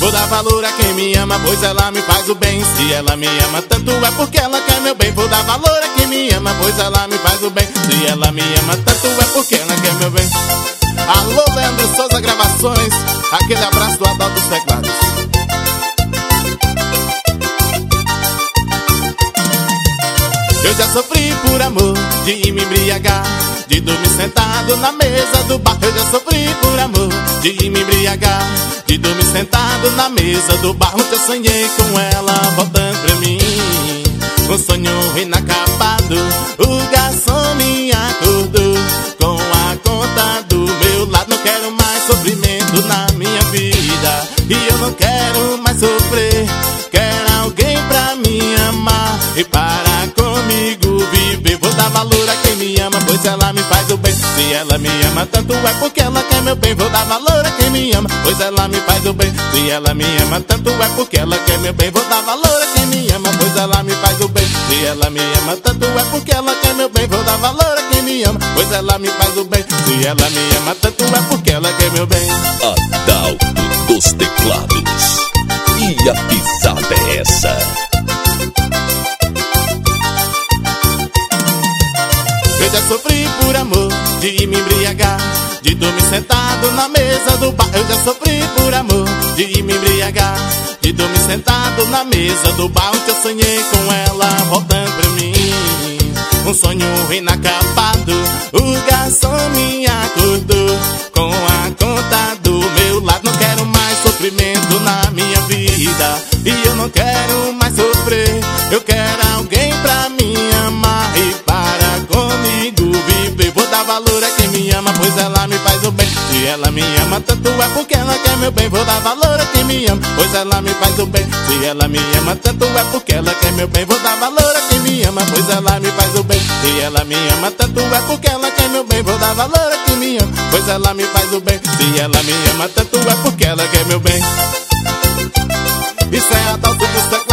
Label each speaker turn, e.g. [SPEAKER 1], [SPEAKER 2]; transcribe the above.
[SPEAKER 1] Vou dar valor a quem me ama, pois ela me faz o bem. Se ela me ama tanto é porque ela quer meu bem. Vou dar valor a quem me ama, pois ela me faz o bem. Se ela me ama tanto é porque ela quer meu bem. Alô, Leandro Souza Gravações, aquele abraço do Adalto dos Teclados. Eu já sofri por amor de me embriagar, de dormir sentado na mesa do bar. Eu já sofri por amor de me embriagar, de dormir sentado na mesa do bar. Ontem eu sonhei com ela voltando pra mim, um sonho inacabado. O garçom me acordou com a conta do meu lado. Não quero mais sofrimento na minha vida, e eu não quero mais sofrer. Quero alguém pra me amar e para comigo viver. Vou dar valor a quem me ama, pois ela me faz o bem. Se ela me ama tanto é porque ela quer meu bem. Vou dar valor a quem me ama, pois ela me faz o bem. Se ela me ama tanto é porque ela quer meu bem. Vou dar valor a quem me ama, pois ela me faz o bem. Se ela me ama tanto é porque ela quer meu bem. Vou dar valor a quem me ama, pois ela me faz o bem. Se ela me ama tanto é porque ela quer meu bem.
[SPEAKER 2] Adalto dos Teclados. E a pisada é essa?
[SPEAKER 1] Eu já sofri por amor de me embriagar, de dormir sentado na mesa do bar. Eu já sofri por amor de me embriagar, de dormir sentado na mesa do bar. Ontem eu sonhei com ela voltando pra mim, um sonho inacabado. O garçom me acordou com a conta do meu lado. Não quero mais sofrimento na minha vida, e eu não quero mais sofrer. Eu quero alguém pra me amar e para comigo viver. Vou dar valor a quem me ama, pois ela me faz o bem. Se ela me ama tanto é porque ela quer meu bem. Vou dar valor a quem me ama, pois ela me faz o bem. Se ela me ama tanto é porque ela quer meu bem. Vou dar valor a quem me ama, pois ela me faz o bem. Se ela me ama tanto é porque ela quer meu bem. Vou dar valor a quem me ama, pois ela me faz o bem. Se ela me ama tanto é porque ela quer meu bem. Isso é Adalto dos Teclados.